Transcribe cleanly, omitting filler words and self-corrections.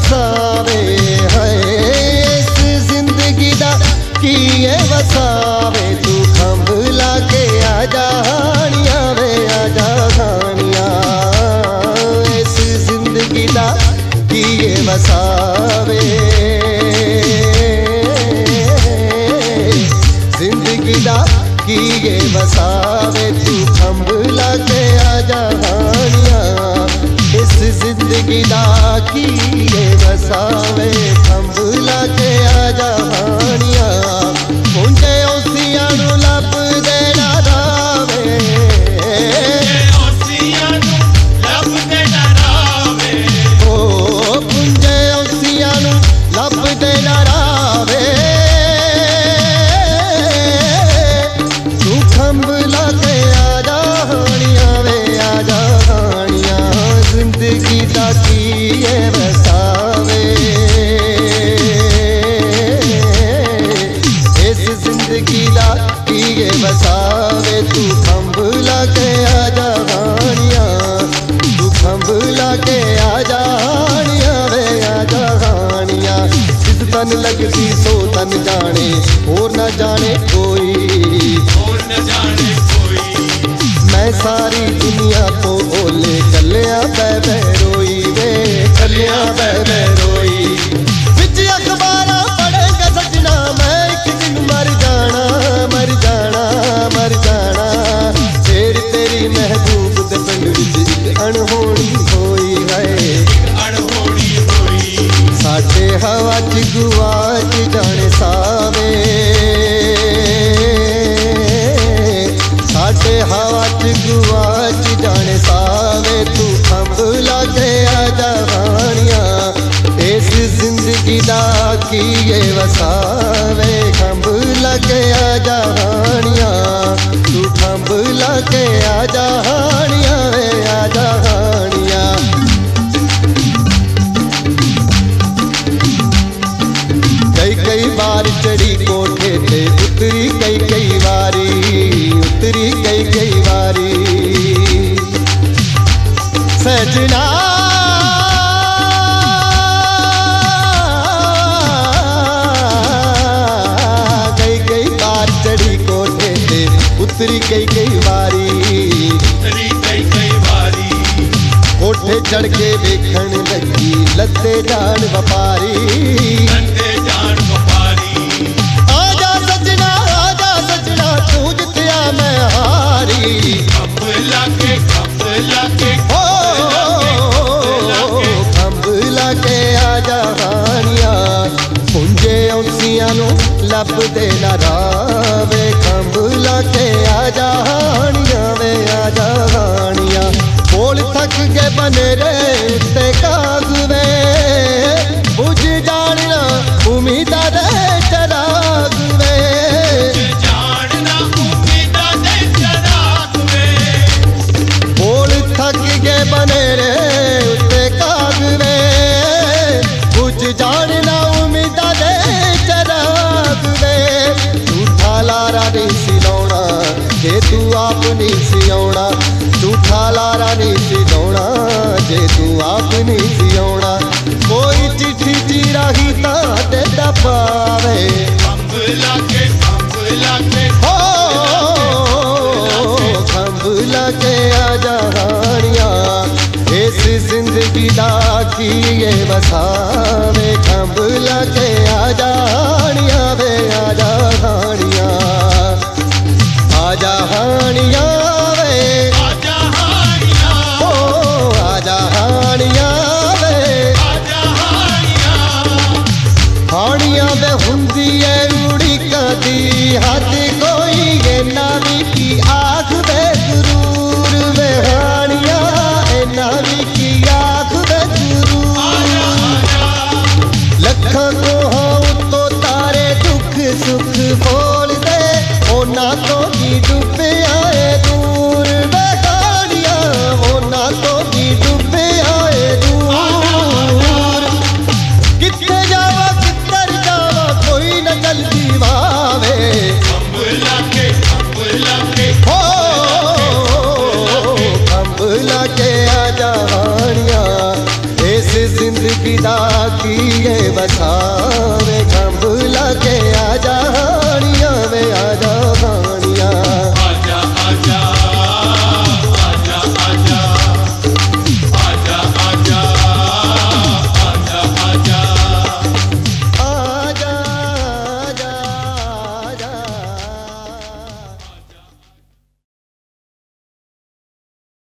वसावे है इस जिंदगी दा किए वसावे तू खंभ लाके आजा हानिया वे आजा हानिया इस जिंदगी दा किए वसावे जिंदगी दा किए वसावे तू खंभ लाके आजा हानिया इस जिंदगी दा किए वसावे खंभ लाके आजा हानिया मुंजे उसियां नू लब दे ना रावे उसियां नू लब दे ना रावे ओ मुंजे उसियां नू लब दे ना रावे तू खंभ लाके आजा हानिया वे आजा हानिया जिंदगी दा किए वसावे इस जिंदगी दा किए वसावे तू खंभ लाके आजा हानिया तू खंभ लाके आजा हानिया वे आजा हानिया जिस तन लगती सो तन जाने और न जाने कोई मैं सारी दुनिया तो ओले चलिया बे रोई वे चलिया बे रोई बिच अखबारा पढ़ेगा सजना मैं एक दिन मर जाना मर जाना मर जाना फिर तेरी महबूब दे पिंड विच एक अनहोनी होई है अनहोनी होई साडे हवा च गुआच जाने सावे साडे हवा च गुआच जाने सावे तू खंभ लाके आजा हानिया इस जिंदगी दा किए वसावे खंभ लाके आजा हानिया तू खंभ लाके आजा हानिया वे आजा हानिया कई कई बार चढ़ी कोठे ते उतरी कई बारी उतरी कई बारी सजना कई बार चढ़ी कोठे ते उतरी कई बारी कोठे चढ़ के देखण लगी लद्दे जान व्यापारी आजा सजना तू जितया मैं हारी खंभ लाके खंभ लाके आजा हानिया मुंजे उसियां नू लब दे ना रावे खंभ लाके आजा हानिया वे आजा हानिया बोल थक के बनेरे ते कागवे बुझ जानना उम्मीदा दे चराग वे बोल थक के बनेरे ते कागवे बुझ जानना उम्मीदा दे चराग वे झूठा लारा नहीं सिलौना जे तू आप नहीं सियाउना झूठा लारा नहीं सिलौना जे तू आप नहीं सियाउना कोई चिट्ठी ची राही ता देता पावे खंभ लाके हो खंभ लाके आजा हानिया इस जिंदगी दा किए वसावे खंभ लाके आजा हानिया वे आजा हानिया आजा हानिया वे आजा हानिया ओ आजा हानिया वे आजा हानिया वे हुंदी है उड़ी कदी हद कोई ये नावी की आँख वे जरूर वे हानिया ए नावी की आँख वे जरूर लखा को हाँ तो तारे दुख सुख बोल दे ओना तो की डूबे आए दूर वे हानिया ओना तो की डूबे आए दूर कितने जावा किधर जावा कोई न जल्दी वावे खंभ लाके हो खंभ लाके आजा हानिया इस जिंदगी दा आखिए बसावे खंभ लगे